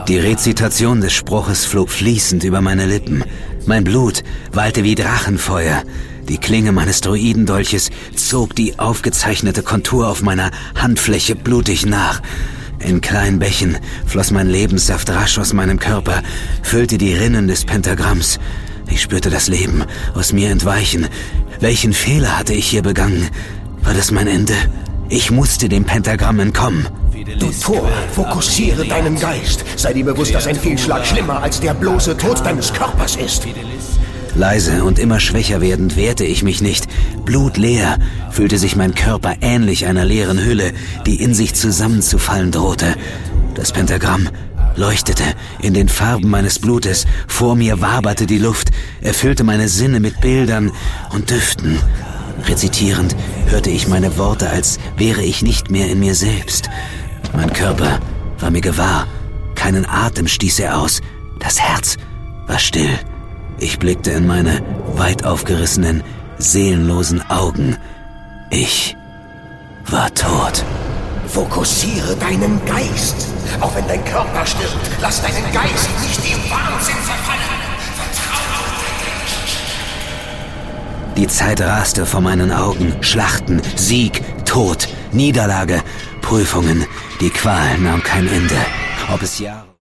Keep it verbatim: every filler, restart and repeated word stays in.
Die Rezitation des Spruches flog fließend über meine Lippen. Mein Blut wallte wie Drachenfeuer. Die Klinge meines Druidendolches zog die aufgezeichnete Kontur auf meiner Handfläche blutig nach. In kleinen Bächen floss mein Lebenssaft rasch aus meinem Körper, füllte die Rinnen des Pentagramms. Ich spürte das Leben aus mir entweichen. Welchen Fehler hatte ich hier begangen? War das mein Ende? Ich musste dem Pentagramm entkommen. Du Tor, fokussiere deinen Geist. Sei dir bewusst, dass ein Fehlschlag schlimmer als der bloße Tod deines Körpers ist. Leise und immer schwächer werdend wehrte ich mich nicht. Blutleer fühlte sich mein Körper ähnlich einer leeren Hülle, die in sich zusammenzufallen drohte. Das Pentagramm leuchtete in den Farben meines Blutes. Vor mir waberte die Luft, erfüllte meine Sinne mit Bildern und Düften. Rezitierend hörte ich meine Worte, als wäre ich nicht mehr in mir selbst. Mein Körper war mir gewahr. Keinen Atem stieß er aus. Das Herz war still. Ich blickte in meine weit aufgerissenen, seelenlosen Augen. Ich war tot. Fokussiere deinen Geist. Auch wenn dein Körper stirbt, lass deinen Geist nicht im Wahnsinn verfallen. Vertraue auf Die Zeit raste vor meinen Augen. Schlachten, Sieg, Tod, Niederlage, Prüfungen. Die Qual nahm kein Ende. Ob es Jahre